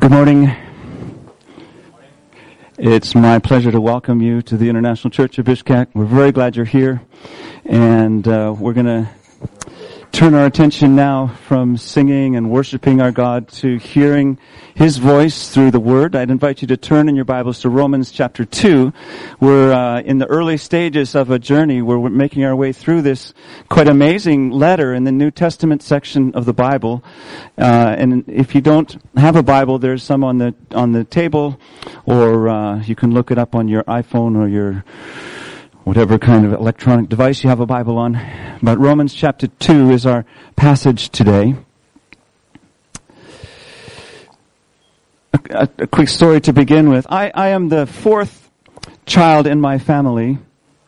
Good morning. It's my pleasure to welcome you to the International Church of Bishkek. We're very glad you're here, and we're going to turn our attention now from singing and worshiping our God to hearing His voice through the Word. I'd invite you to turn in your Bibles to Romans chapter 2. We're in the early stages of a journey where we're making our way through this quite amazing letter in the New Testament section of the Bible. And if you don't have a Bible, there's some on the table, or you can look it up on your iPhone or your whatever kind of electronic device you have a Bible on. But Romans chapter 2 is our passage today. A quick story to begin with. I am the fourth child in my family.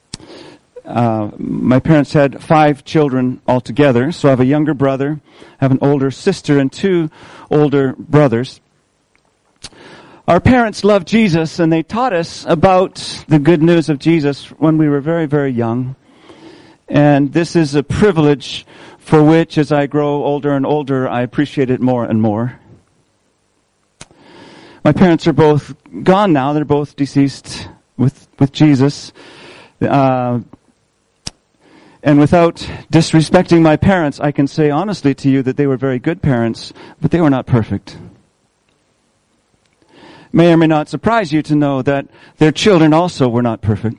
My parents had 5 children altogether, so I have a younger brother, I have an older sister, and 2 older brothers. Our parents loved Jesus, and they taught us about the good news of Jesus when we were very, very young. And this is a privilege for which, as I grow older and older, I appreciate it more and more. My parents are both gone now. They're both deceased with Jesus. And without disrespecting my parents, I can say honestly to you that they were very good parents, but they were not perfect. May or may not surprise you to know that their children also were not perfect.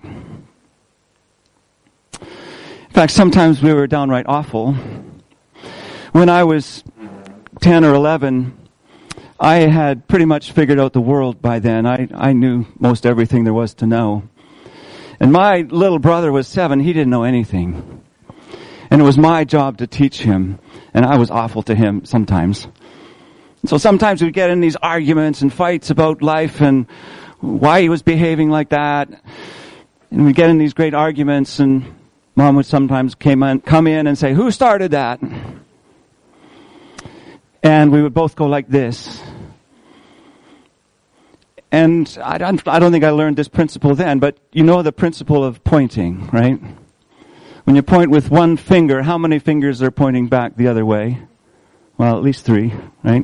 In fact, sometimes we were downright awful. When I was 10 or 11, I had pretty much figured out the world by then. I knew most everything there was to know. And my little brother was 7. He didn't know anything. And it was my job to teach him. And I was awful to him sometimes. So sometimes we'd get in these arguments and fights about life and why he was behaving like that. And we'd get in these great arguments, and Mom would sometimes come in and say, "Who started that?" And we would both go like this. And I don't think I learned this principle then, but you know the principle of pointing, right? When you point with one finger, how many fingers are pointing back the other way? Well, at least 3, right?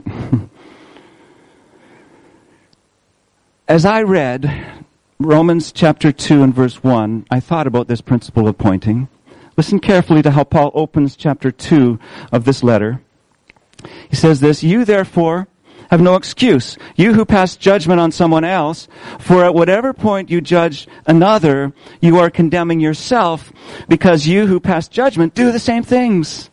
As I read Romans chapter 2 and verse 1, I thought about this principle of pointing. Listen carefully to how Paul opens chapter 2 of this letter. He says this, "You therefore have no excuse, you who pass judgment on someone else, for at whatever point you judge another, you are condemning yourself, because you who pass judgment do the same things."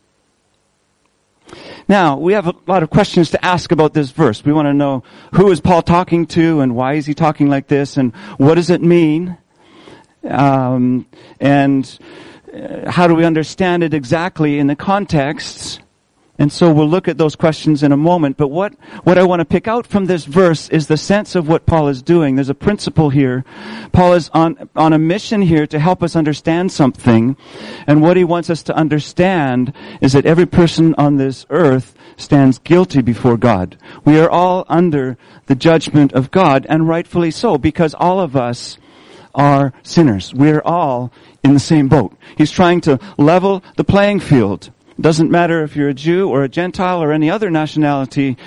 Now, we have a lot of questions to ask about this verse. We want to know, who is Paul talking to, and why is he talking like this, and what does it mean? And how do we understand it exactly in the context? And so we'll look at those questions in a moment. But what I want to pick out from this verse is the sense of what Paul is doing. There's a principle here. Paul is on a mission here to help us understand something. And what he wants us to understand is that every person on this earth stands guilty before God. We are all under the judgment of God, and rightfully so, because all of us are sinners. We're all in the same boat. He's trying to level the playing field. Doesn't matter if you're a Jew or a Gentile or any other nationality,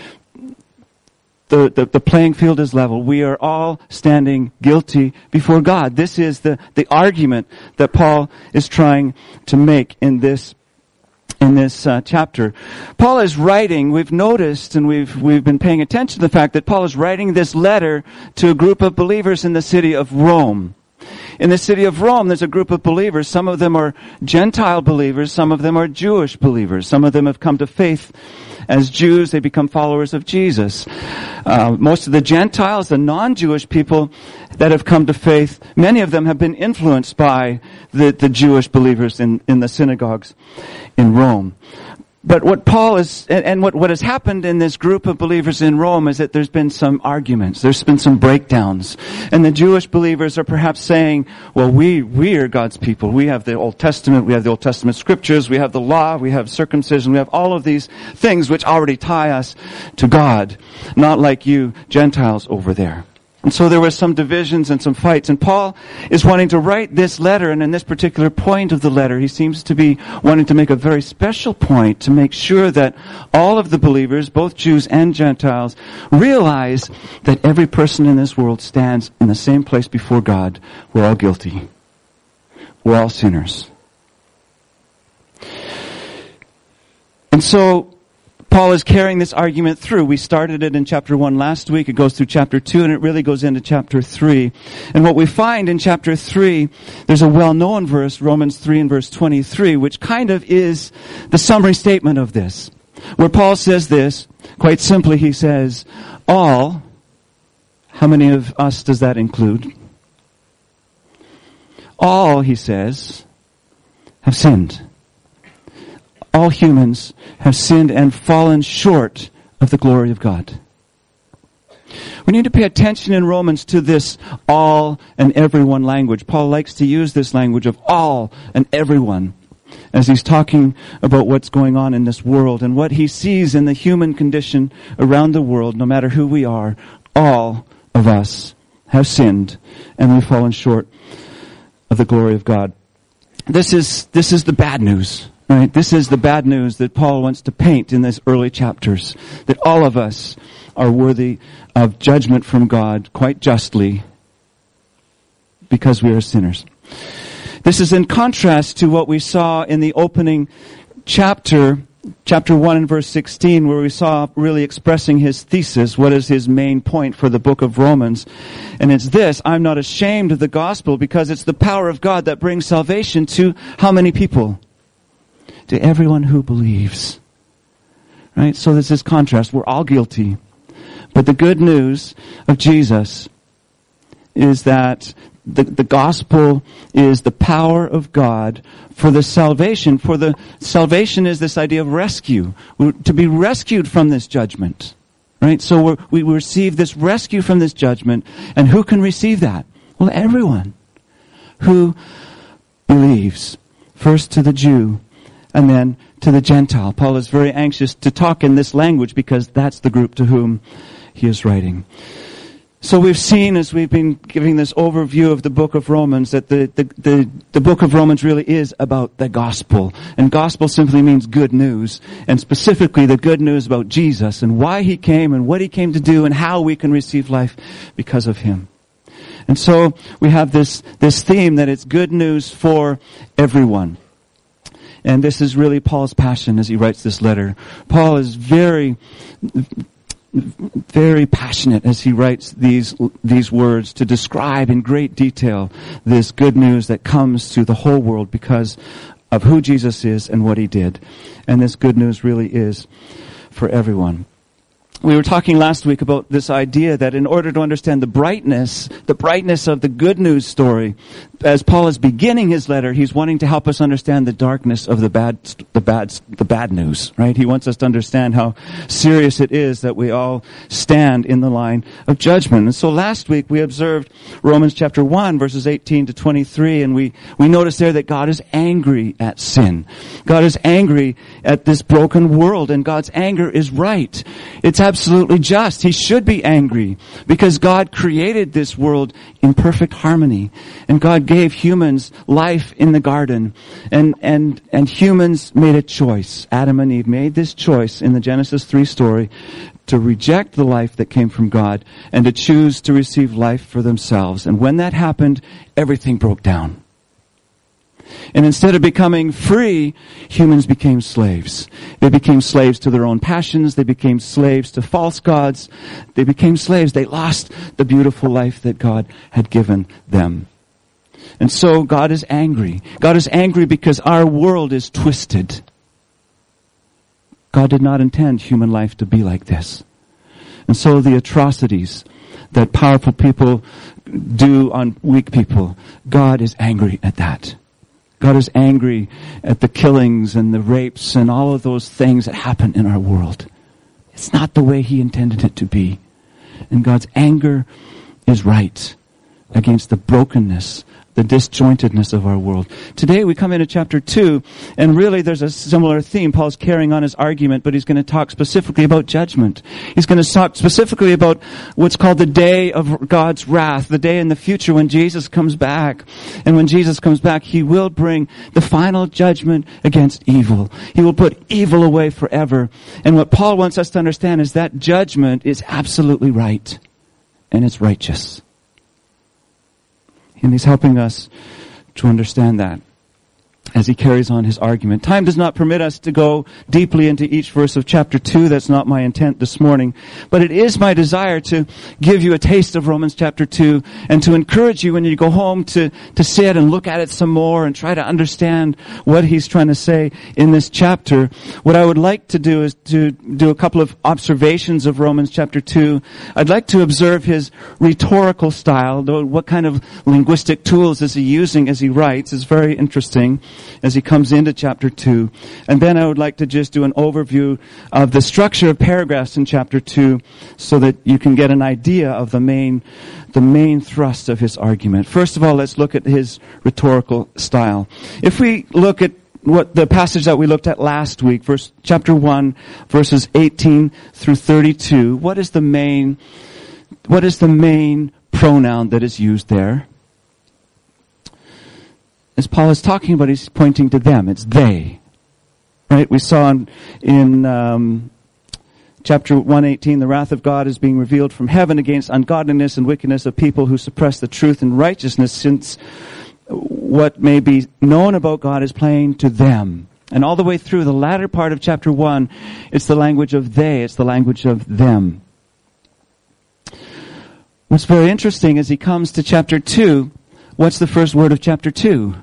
the playing field is level. We are all standing guilty before God. This is the argument that Paul is trying to make in this chapter. Paul is writing, we've noticed and we've been paying attention to the fact that Paul is writing this letter to a group of believers in the city of Rome. In the city of Rome, there's a group of believers. Some of them are Gentile believers. Some of them are Jewish believers. Some of them have come to faith as Jews. They become followers of Jesus. Most of the Gentiles, the non-Jewish people that have come to faith, many of them have been influenced by the Jewish believers in the synagogues in Rome. But what Paul is, and what has happened in this group of believers in Rome is that there's been some arguments. There's been some breakdowns. And the Jewish believers are perhaps saying, well, we are God's people. We have the Old Testament. We have the Old Testament scriptures. We have the law. We have circumcision. We have all of these things which already tie us to God. Not like you Gentiles over there. And so there were some divisions and some fights. And Paul is wanting to write this letter, and in this particular point of the letter, he seems to be wanting to make a very special point to make sure that all of the believers, both Jews and Gentiles, realize that every person in this world stands in the same place before God. We're all guilty. We're all sinners. And so Paul is carrying this argument through. We started it in chapter 1 last week. It goes through chapter 2, and it really goes into chapter 3. And what we find in chapter 3, there's a well-known verse, Romans 3 and verse 23, which kind of is the summary statement of this. Where Paul says this, quite simply, he says, all, how many of us does that include? All, he says, have sinned. All humans have sinned and fallen short of the glory of God. We need to pay attention in Romans to this all and everyone language. Paul likes to use this language of all and everyone as he's talking about what's going on in this world and what he sees in the human condition around the world, no matter who we are. All of us have sinned and we've fallen short of the glory of God. This is the bad news. Right? This is the bad news that Paul wants to paint in these early chapters. That all of us are worthy of judgment from God quite justly because we are sinners. This is in contrast to what we saw in the opening chapter 1 and verse 16, where we saw really expressing his thesis. What is his main point for the book of Romans? And it's this: I'm not ashamed of the gospel because it's the power of God that brings salvation to how many people? To everyone who believes. Right? So there's this contrast. We're all guilty. But the good news of Jesus is that the gospel is the power of God for the salvation. For the salvation is this idea of rescue. We're to be rescued from this judgment. Right? So we receive this rescue from this judgment. And who can receive that? Well, everyone who believes. First to the Jew, and then to the Gentile. Paul is very anxious to talk in this language because that's the group to whom he is writing. So we've seen, as we've been giving this overview of the book of Romans, that the book of Romans really is about the gospel. And gospel simply means good news. And specifically the good news about Jesus and why he came and what he came to do and how we can receive life because of him. And so we have this theme that it's good news for everyone. And this is really Paul's passion as he writes this letter. Paul is very, very passionate as he writes these words to describe in great detail this good news that comes to the whole world because of who Jesus is and what he did. And this good news really is for everyone. We were talking last week about this idea that in order to understand the brightness of the good news story, as Paul is beginning his letter, he's wanting to help us understand the darkness of the bad news, right? He wants us to understand how serious it is that we all stand in the line of judgment. And so last week we observed Romans chapter 1 verses 18 to 23, and we noticed there that God is angry at sin. God is angry at this broken world, and God's anger is right. It's absolutely just. He should be angry because God created this world in perfect harmony, and God gave humans life in the garden, and humans made a choice. Adam and Eve made this choice in the Genesis 3 story to reject the life that came from God and to choose to receive life for themselves. And when that happened, everything broke down. And instead of becoming free, humans became slaves. They became slaves to their own passions. They became slaves to false gods. They became slaves. They lost the beautiful life that God had given them. And so God is angry. God is angry because our world is twisted. God did not intend human life to be like this. And so the atrocities that powerful people do on weak people, God is angry at that. God is angry at the killings and the rapes and all of those things that happen in our world. It's not the way he intended it to be. And God's anger is right against the brokenness the disjointedness of our world. Today we come into chapter 2, and really there's a similar theme. Paul's carrying on his argument, but he's going to talk specifically about judgment. He's going to talk specifically about what's called the day of God's wrath, the day in the future when Jesus comes back. And when Jesus comes back, he will bring the final judgment against evil. He will put evil away forever. And what Paul wants us to understand is that judgment is absolutely right, and it's righteous. And he's helping us to understand that as he carries on his argument. Time does not permit us to go deeply into each verse of chapter 2. That's not my intent this morning. But it is my desire to give you a taste of Romans chapter 2 and to encourage you when you go home to sit and look at it some more and try to understand what he's trying to say in this chapter. What I would like to do is to do a couple of observations of Romans chapter 2. I'd like to observe his rhetorical style. What kind of linguistic tools is he using as he writes is very interesting as he comes into chapter 2. And then I would like to just do an overview of the structure of paragraphs in chapter 2 so that you can get an idea of the main thrust of his argument. First of all, let's look at his rhetorical style. If we look at what the passage that we looked at last week, chapter 1, verses 18 through 32, what is the main pronoun that is used there? As Paul is talking about, he's pointing to them. It's they. Right? We saw in chapter 1:18, the wrath of God is being revealed from heaven against ungodliness and wickedness of people who suppress the truth and righteousness, since what may be known about God is plain to them. And all the way through the latter part of chapter 1, it's the language of they. It's the language of them. What's very interesting as he comes to chapter 2, what's the first word of chapter 2?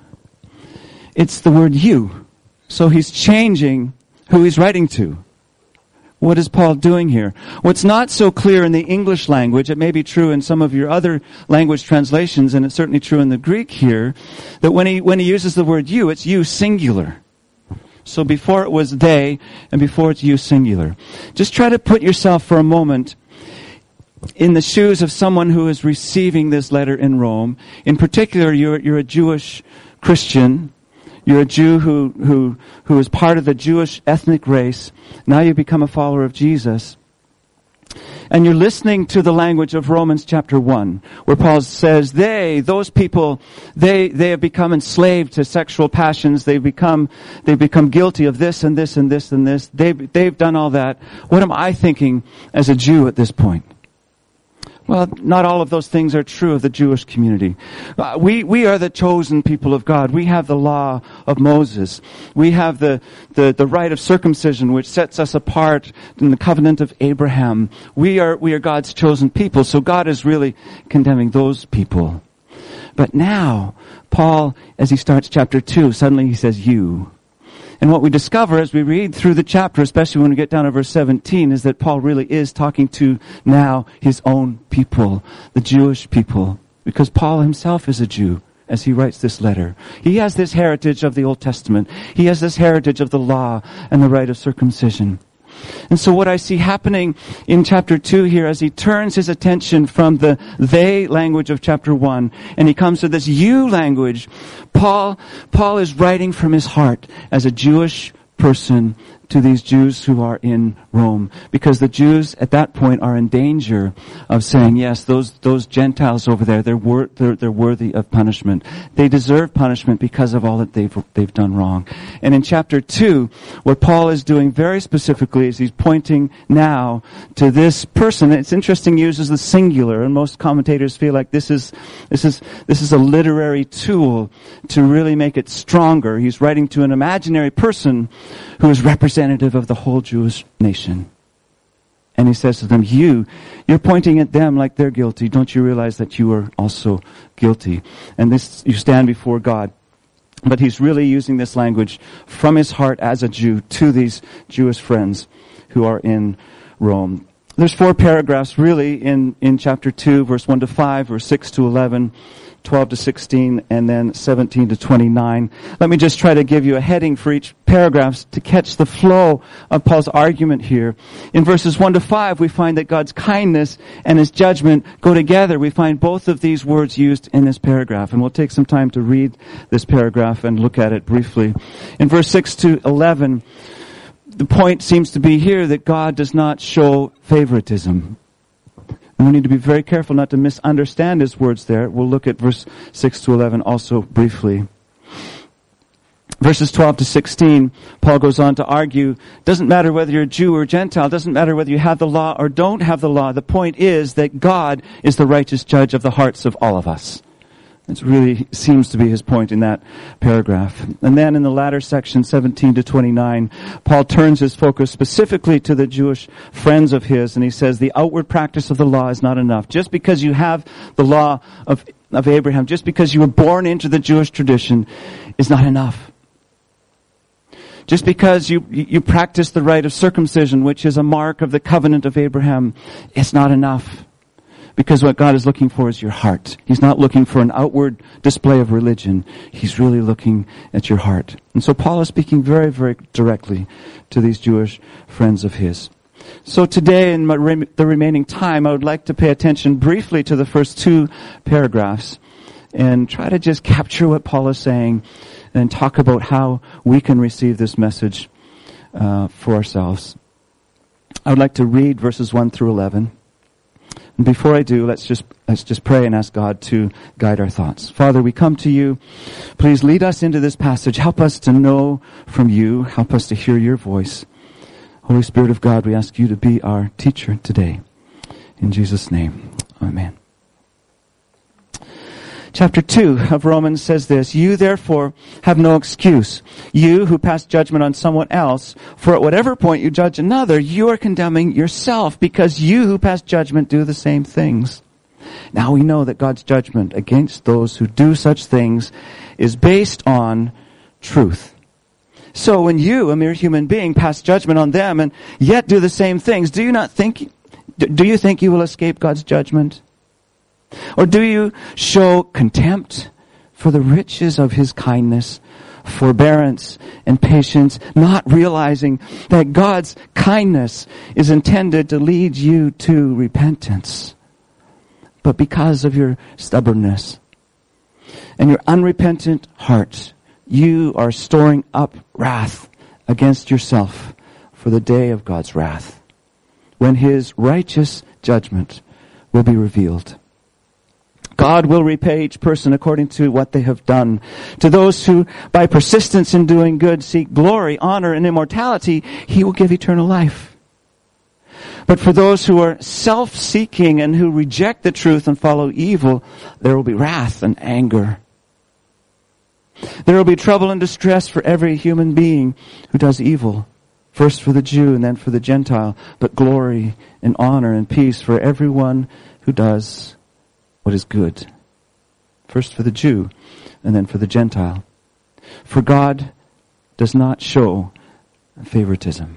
It's the word you. So he's changing who he's writing to. What is Paul doing here? What's not so clear in the English language, it may be true in some of your other language translations, and it's certainly true in the Greek here, that when he uses the word you, it's you singular. So before it was they, and before it's you singular. Just try to put yourself for a moment in the shoes of someone who is receiving this letter in Rome. In particular, you're a Jewish Christian. You're a Jew who is part of the Jewish ethnic race. Now you become a follower of Jesus. And you're listening to the language of Romans chapter 1, where Paul says, those people, they have become enslaved to sexual passions. They've become guilty of this and this and this and this. They've done all that. What am I thinking as a Jew at this point? Well, not all of those things are true of the Jewish community. We are the chosen people of God. We have the law of Moses. We have the rite of circumcision, which sets us apart in the covenant of Abraham. We are God's chosen people. So God is really condemning those people. But now, Paul, as he starts chapter 2, suddenly he says you. And what we discover as we read through the chapter, especially when we get down to verse 17, is that Paul really is talking to now his own people, the Jewish people, because Paul himself is a Jew as he writes this letter. He has this heritage of the Old Testament. He has this heritage of the law and the rite of circumcision. And so what I see happening in chapter 2 here, as he turns his attention from the they language of chapter 1, and he comes to this you language, Paul is writing from his heart as a Jewish person to these Jews who are in Rome. Because the Jews at that point are in danger of saying, yes, those Gentiles over there, they're worthy of punishment. They deserve punishment because of all that they've done wrong. And in chapter 2, what Paul is doing very specifically is he's pointing now to this person. It's interesting, he uses the singular, and most commentators feel like this is a literary tool to really make it stronger. He's writing to an imaginary person who is representative of the whole Jewish nation. And he says to them, you're pointing at them like they're guilty. Don't you realize that you are also guilty? And this, you stand before God. But he's really using this language from his heart as a Jew to these Jewish friends who are in Rome. There's 4 paragraphs really in chapter 2, verse 1 to 5, verse 6 to 11, 12 to 16, and then 17 to 29. Let me just try to give you a heading for each paragraph to catch the flow of Paul's argument here. In verses 1 to 5, we find that God's kindness and His judgment go together. We find both of these words used in this paragraph, and we'll take some time to read this paragraph and look at it briefly. In verse 6 to 11, the point seems to be here that God does not show favoritism. And we need to be very careful not to misunderstand His words there. We'll look at verse 6 to 11 also briefly. Verses 12 to 16, Paul goes on to argue, doesn't matter whether you're a Jew or Gentile, doesn't matter whether you have the law or don't have the law. The point is that God is the righteous judge of the hearts of all of us. It really seems to be his point in that paragraph. And then in the latter section, 17 to 29, Paul turns his focus specifically to the Jewish friends of his, and he says the outward practice of the law is not enough. Just because you have the law of Abraham, just because you were born into the Jewish tradition, is not enough. Just because you practice the rite of circumcision, which is a mark of the covenant of Abraham, it's not enough. Because what God is looking for is your heart. He's not looking for an outward display of religion. He's really looking at your heart. And so Paul is speaking very, very directly to these Jewish friends of his. So today, in the remaining time, I would like to pay attention briefly to the first two paragraphs and try to just capture what Paul is saying and talk about how we can receive this message for ourselves. I would like to read verses 1 through 11. And before I do, let's just pray and ask God to guide our thoughts. Father, we come to you. Please lead us into this passage. Help us to know from you. Help us to hear your voice. Holy Spirit of God, we ask you to be our teacher today. In Jesus' name, amen. Chapter 2 of Romans says this, you therefore have no excuse, you who pass judgment on someone else, for at whatever point you judge another, you are condemning yourself, because you who pass judgment do the same things. Now we know that God's judgment against those who do such things is based on truth. So when you, a mere human being, pass judgment on them and yet do the same things, do you think you will escape God's judgment? Or do you show contempt for the riches of His kindness, forbearance, and patience, not realizing that God's kindness is intended to lead you to repentance? But because of your stubbornness and your unrepentant heart, you are storing up wrath against yourself for the day of God's wrath, when His righteous judgment will be revealed. God will repay each person according to what they have done. To those who, by persistence in doing good, seek glory, honor, and immortality, He will give eternal life. But for those who are self-seeking and who reject the truth and follow evil, there will be wrath and anger. There will be trouble and distress for every human being who does evil. First for the Jew and then for the Gentile, but glory and honor and peace for everyone who does what is good. First for the Jew and then for the Gentile. For God does not show favoritism.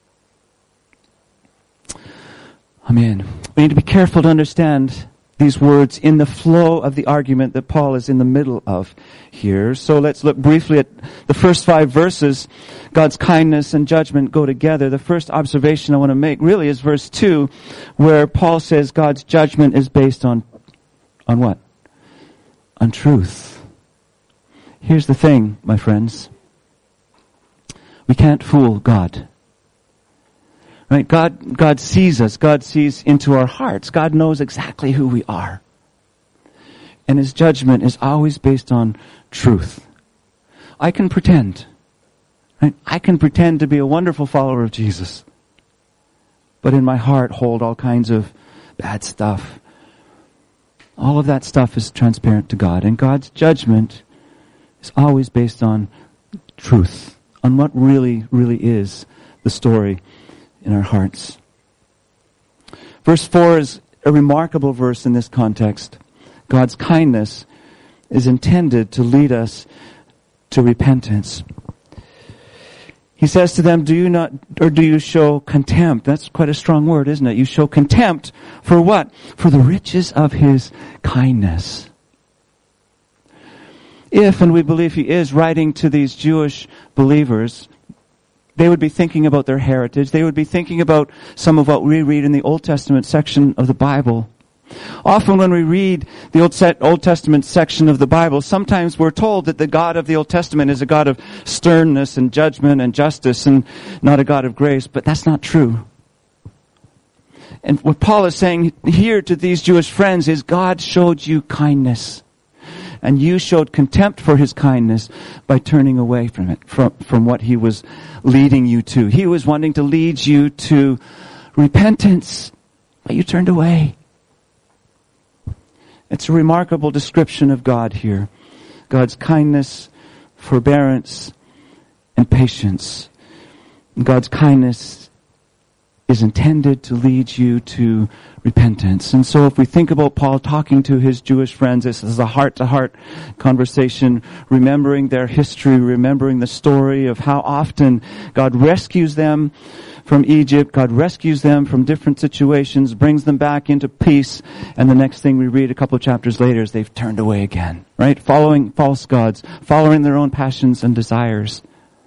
Amen. We need to be careful to understand these words in the flow of the argument that Paul is in the middle of here. So let's look briefly at the first 5 verses. God's kindness and judgment go together. The first observation I want to make really is verse 2, where Paul says God's judgment is based on what? On truth. Here's the thing, my friends. We can't fool God. Right? God sees us. God sees into our hearts. God knows exactly who we are. And His judgment is always based on truth. I can pretend. Right? I can pretend to be a wonderful follower of Jesus. But in my heart hold all kinds of bad stuff. All of that stuff is transparent to God. And God's judgment is always based on truth. On what really, really is the story in our hearts. Verse 4 is a remarkable verse in this context. God's kindness is intended to lead us to repentance. He says to them, do you show contempt? That's quite a strong word, isn't it? You show contempt for what? For the riches of His kindness. if, and we believe he is, writing to these Jewish believers, they would be thinking about their heritage. They would be thinking about some of what we read in the Old Testament section of the Bible. Often when we read the Old Testament section of the Bible, sometimes we're told that the God of the Old Testament is a God of sternness and judgment and justice and not a God of grace, but that's not true. And what Paul is saying here to these Jewish friends is God showed you kindness. And you showed contempt for his kindness by turning away from it, from what he was leading you to. He was wanting to lead you to repentance, but you turned away. It's a remarkable description of God here. God's kindness, forbearance, and patience. God's kindness is intended to lead you to repentance. And so if we think about Paul talking to his Jewish friends, this is a heart-to-heart conversation, remembering their history, remembering the story of how often God rescues them from Egypt, God rescues them from different situations, brings them back into peace, and the next thing we read a couple of chapters later is they've turned away again, right? Following false gods, following their own passions and desires.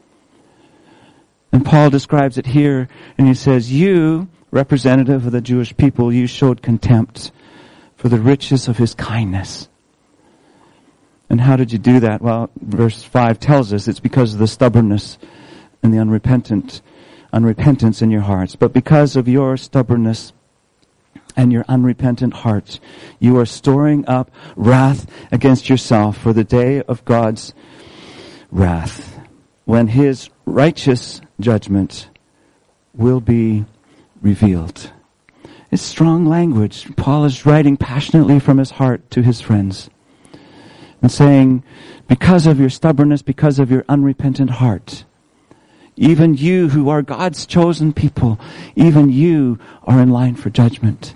And Paul describes it here, and he says, you, representative of the Jewish people, you showed contempt for the riches of his kindness. And how did you do that? Well, verse 5 tells us it's because of the stubbornness and the unrepentance in your hearts. But because of your stubbornness and your unrepentant heart, you are storing up wrath against yourself for the day of God's wrath, when his righteous judgment will be revealed. It's strong language. Paul is writing passionately from his heart to his friends and saying, because of your stubbornness, because of your unrepentant heart, even you who are God's chosen people, even you are in line for judgment.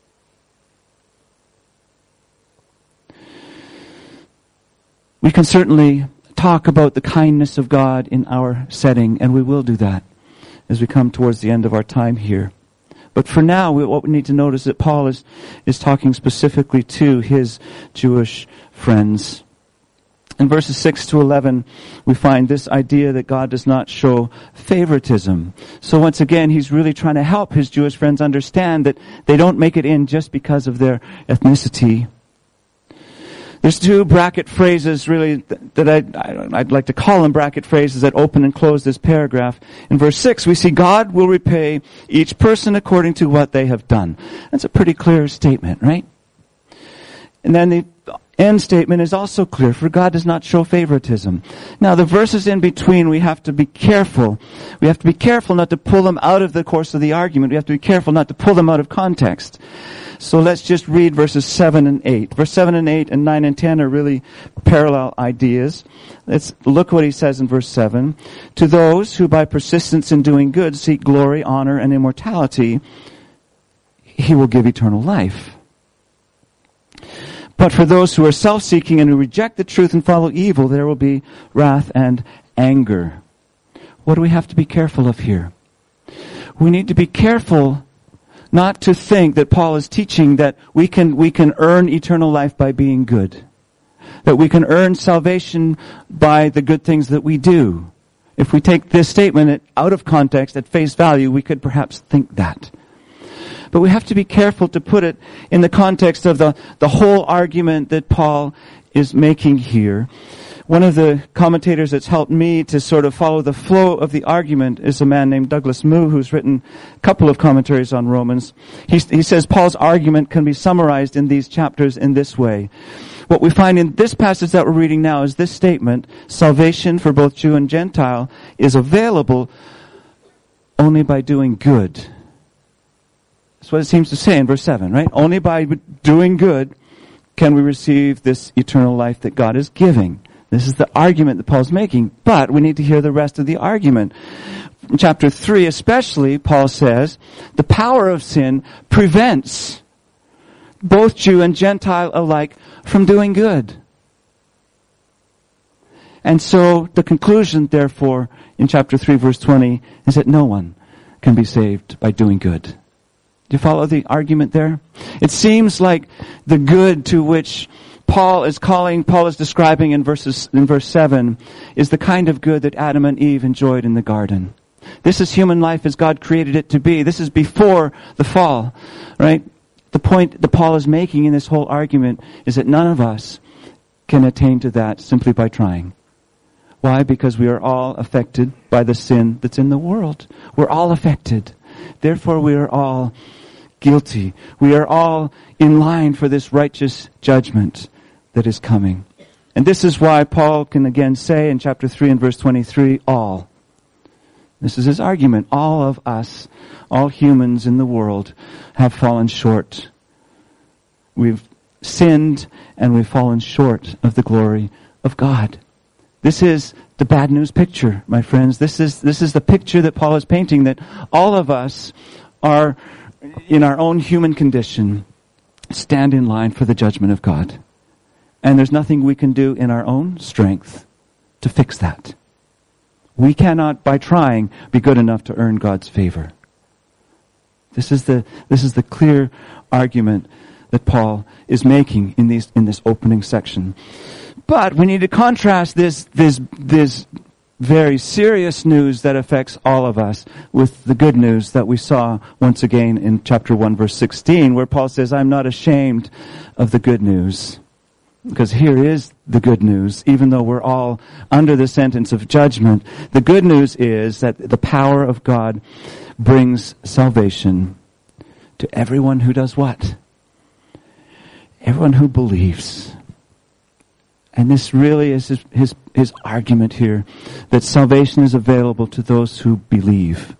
We can certainly talk about the kindness of God in our setting, and we will do that as we come towards the end of our time here. But for now, what we need to notice is that Paul is talking specifically to his Jewish friends. In verses 6 to 11, we find this idea that God does not show favoritism. So once again, he's really trying to help his Jewish friends understand that they don't make it in just because of their ethnicity. There's two bracket phrases really that I'd like to call them bracket phrases that open and close this paragraph. In verse 6, we see God will repay each person according to what they have done. That's a pretty clear statement, right? And then the end statement is also clear, for God does not show favoritism. Now the verses in between, we have to be careful. We have to be careful not to pull them out of the course of the argument. We have to be careful not to pull them out of context. So let's just read verses 7 and 8. Verse 7 and 8 and 9 and 10 are really parallel ideas. Let's look what he says in verse 7. To those who by persistence in doing good seek glory, honor, and immortality, he will give eternal life. But for those who are self-seeking and who reject the truth and follow evil, there will be wrath and anger. What do we have to be careful of here? We need to be careful not to think that Paul is teaching that we can earn eternal life by being good. That we can earn salvation by the good things that we do. If we take this statement out of context, at face value, we could perhaps think that. But we have to be careful to put it in the context of the whole argument that Paul is making here. One of the commentators that's helped me to sort of follow the flow of the argument is a man named Douglas Moo, who's written a couple of commentaries on Romans. He says Paul's argument can be summarized in these chapters in this way. What we find in this passage that we're reading now is this statement: salvation for both Jew and Gentile is available only by doing good. That's what it seems to say in verse 7, right? Only by doing good can we receive this eternal life that God is giving. This is the argument that Paul's making, but we need to hear the rest of the argument. In chapter 3 especially, Paul says, the power of sin prevents both Jew and Gentile alike from doing good. And so the conclusion, therefore, in chapter 3 verse 20, is that no one can be saved by doing good. Do you follow the argument there? It seems like the good to which Paul is describing in verse 7, is the kind of good that Adam and Eve enjoyed in the garden. This is human life as God created it to be. This is before the fall, right? The point that Paul is making in this whole argument is that none of us can attain to that simply by trying. Why? Because we are all affected by the sin that's in the world. We're all affected. Therefore, we are all guilty. We are all in line for this righteous judgment that is coming. And this is why Paul can again say in chapter 3 and verse 23, all. This is his argument. All of us, all humans in the world, have fallen short. We've sinned and we've fallen short of the glory of God. This is the bad news picture, my friends. This is the picture that Paul is painting, that all of us are, in our own human condition, stand in line for the judgment of God. And there's nothing we can do in our own strength to fix that. We cannot, by trying, be good enough to earn God's favor. This is the clear argument that Paul is making in this opening section. But we need to contrast this very serious news that affects all of us with the good news that we saw once again in chapter 1 verse 16, where Paul says, I'm not ashamed of the good news. Because here is the good news, even though we're all under the sentence of judgment. The good news is that the power of God brings salvation to everyone who does what? Everyone who believes. And this really is his argument here, that salvation is available to those who believe.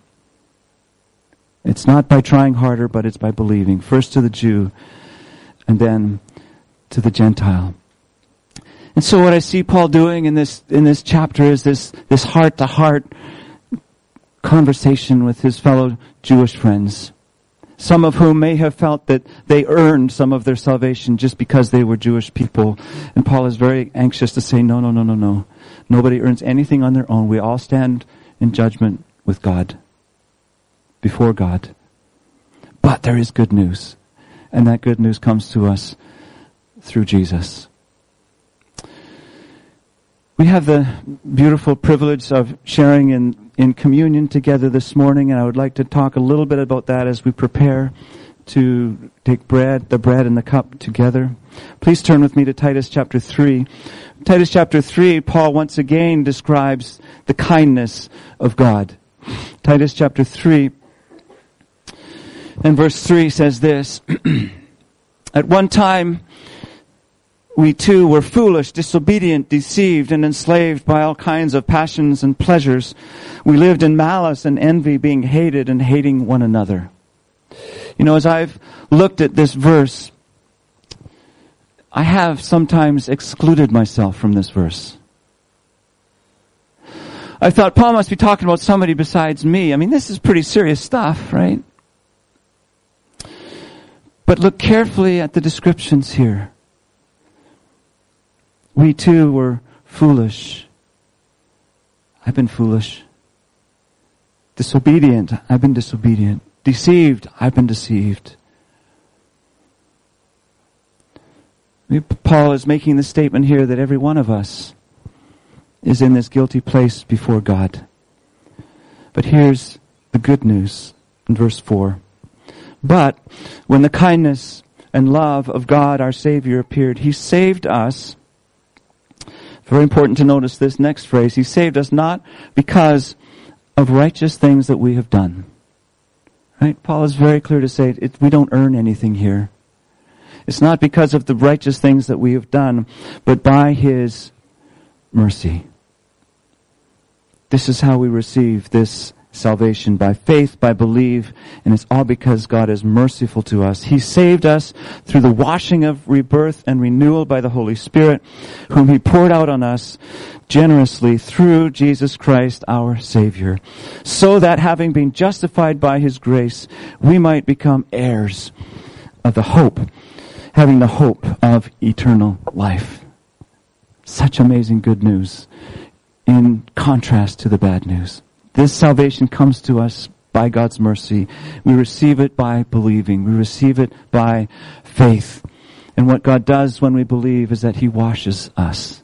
It's not by trying harder, but it's by believing. First to the Jew, and then to the Gentile. And so what I see Paul doing in this chapter is this heart-to-heart conversation with his fellow Jewish friends. Some of whom may have felt that they earned some of their salvation just because they were Jewish people. And Paul is very anxious to say, no. Nobody earns anything on their own. We all stand in judgment with God, before God. But there is good news. And that good news comes to us through Jesus. We have the beautiful privilege of sharing in communion together this morning, and I would like to talk a little bit about that as we prepare to take the bread and the cup together. Please turn with me to Titus chapter 3. Titus chapter 3, Paul once again describes the kindness of God. Titus chapter 3 and verse 3 says this, At one time, we too were foolish, disobedient, deceived, and enslaved by all kinds of passions and pleasures. We lived in malice and envy, being hated and hating one another. You know, as I've looked at this verse, I have sometimes excluded myself from this verse. I thought Paul must be talking about somebody besides me. I mean, this is pretty serious stuff, right? But look carefully at the descriptions here. We too were foolish. I've been foolish. Disobedient. I've been disobedient. Deceived. I've been deceived. Paul is making the statement here that every one of us is in this guilty place before God. But here's the good news in verse 4. But when the kindness and love of God our Savior appeared, He saved us. Very important to notice this next phrase. He saved us not because of righteous things that we have done. Right? Paul is very clear to say we don't earn anything here. It's not because of the righteous things that we have done, but by His mercy. This is how we receive this salvation, by faith, by belief, and it's all because God is merciful to us. He saved us through the washing of rebirth and renewal by the Holy Spirit, whom He poured out on us generously through Jesus Christ our Savior, so that having been justified by His grace, we might become heirs of the hope, having the hope of eternal life. Such amazing good news in contrast to the bad news. This salvation comes to us by God's mercy. We receive it by believing. We receive it by faith. And what God does when we believe is that He washes us.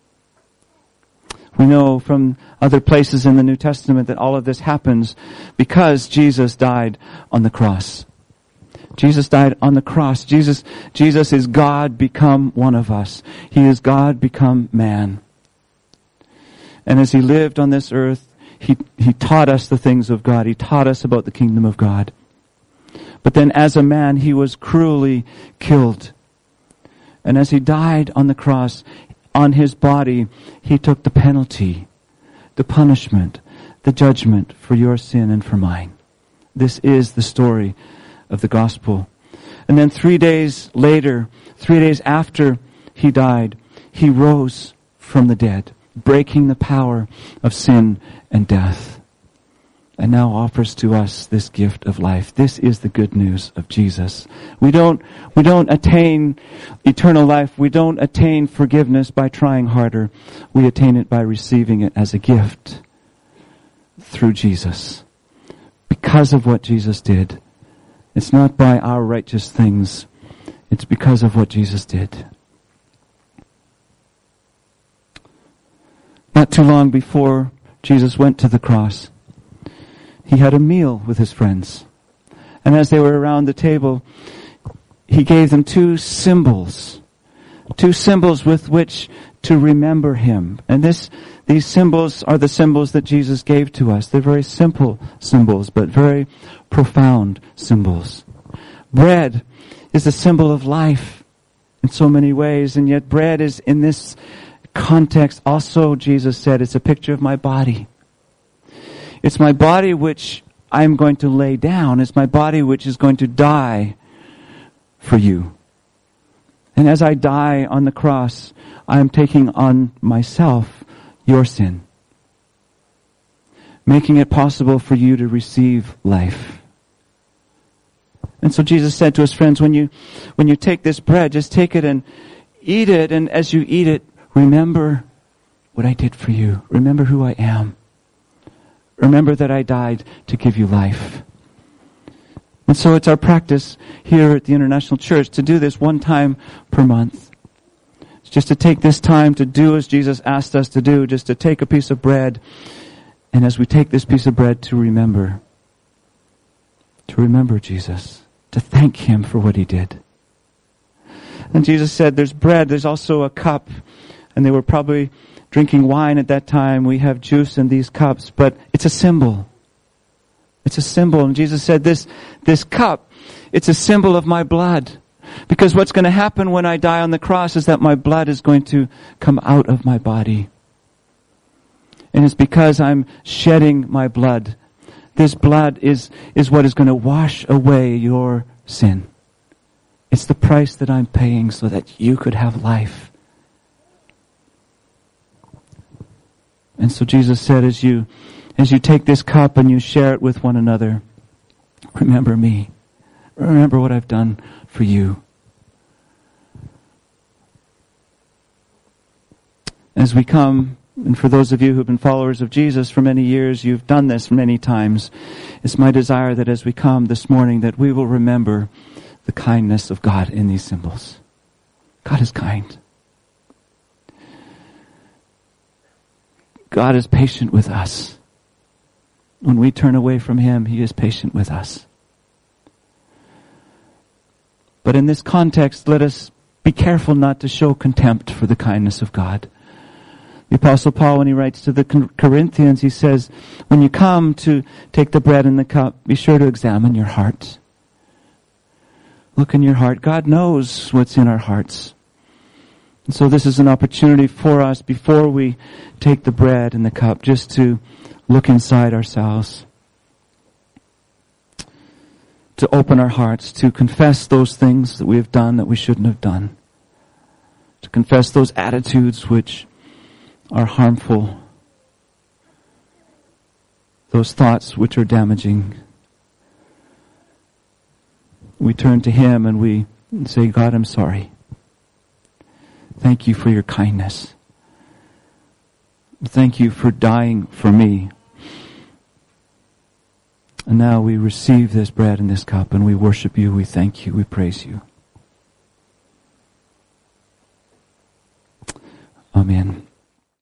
We know from other places in the New Testament that all of this happens because Jesus died on the cross. Jesus died on the cross. Jesus is God become one of us. He is God become man. And as He lived on this earth, He taught us the things of God. He taught us about the kingdom of God. But then as a man, He was cruelly killed. And as He died on the cross, on His body, He took the penalty, the punishment, the judgment for your sin and for mine. This is the story of the gospel. And then 3 days later, 3 days after He died, He rose from the dead, breaking the power of sin and death, and now offers to us this gift of life. This is the good news of Jesus. We don't attain eternal life. We don't attain forgiveness by trying harder. We attain it by receiving it as a gift through Jesus. Because of what Jesus did. It's not by our righteous things. It's because of what Jesus did. Not too long before Jesus went to the cross, He had a meal with His friends. And as they were around the table, He gave them two symbols with which to remember Him. And these symbols are the symbols that Jesus gave to us. They're very simple symbols, but very profound symbols. Bread is a symbol of life in so many ways, and yet bread is, in this context, also, Jesus said, it's a picture of my body. It's my body which I'm going to lay down. It's my body which is going to die for you. And as I die on the cross, I am taking on myself your sin, making it possible for you to receive life. And so Jesus said to His friends, when you take this bread, just take it and eat it, and as you eat it, remember what I did for you. Remember who I am. Remember that I died to give you life. And so it's our practice here at the International Church to do this one time per month. It's just to take this time to do as Jesus asked us to do, just to take a piece of bread, and as we take this piece of bread, to remember Jesus, to thank Him for what He did. And Jesus said there's bread, there's also a cup, and they were probably drinking wine at that time. We have juice in these cups, but it's a symbol. It's a symbol. And Jesus said this cup, it's a symbol of my blood. Because what's going to happen when I die on the cross is that my blood is going to come out of my body. And it's because I'm shedding my blood. This blood is what is going to wash away your sin. It's the price that I'm paying so that you could have life. And so Jesus said, as you take this cup and you share it with one another, remember me. Remember what I've done for you. As we come, and for those of you who have been followers of Jesus for many years, you've done this many times. It's my desire that as we come this morning, that we will remember the kindness of God in these symbols. God is kind. God is patient with us. When we turn away from Him, He is patient with us. But in this context, let us be careful not to show contempt for the kindness of God. The Apostle Paul, when he writes to the Corinthians, he says, when you come to take the bread and the cup, be sure to examine your heart. Look in your heart. God knows what's in our hearts. And so this is an opportunity for us before we take the bread and the cup just to look inside ourselves, to open our hearts, to confess those things that we have done that we shouldn't have done, to confess those attitudes which are harmful, those thoughts which are damaging. We turn to Him and we say, God, I'm sorry. Thank you for your kindness. Thank you for dying for me. And now we receive this bread and this cup and we worship you, we thank you, we praise you. Amen.